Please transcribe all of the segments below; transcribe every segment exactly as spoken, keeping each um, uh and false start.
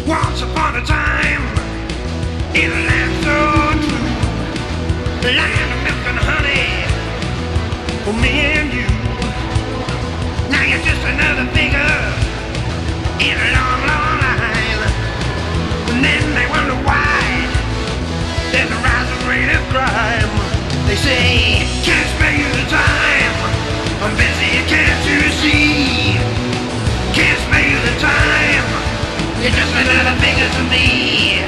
Once upon a time, in a land so true, a land of milk and honey for me and you. Now you're just another figure in a long, long line. And then they wonder why there's a rising rate of crime. They say, can't spare you the time, I'm busy, can't you see? Can't spare you the time, you're just another figure to me.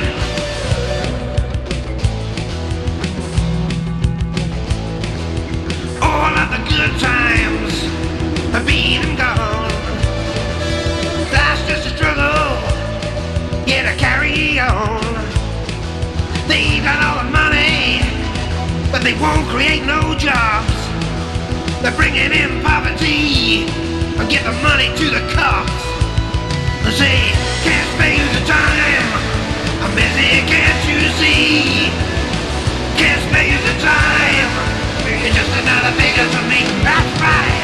All of the good times have been and gone. Life's just a struggle, yeah, to carry on. They got all the money, but they won't create no jobs. They're bringing in poverty and give the money to the cops. They say, can't spare you the time, I'm busy, can't you see? Can't spare you the time, you're just another figure to me. That's right.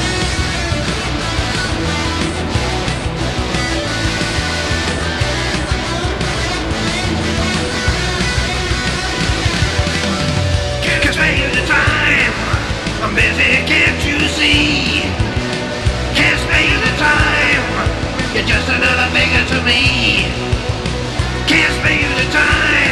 Can't spare you the time, I'm busy, can't you see? Can't spare you the time, you're just another figure to me. Can't spare you the time,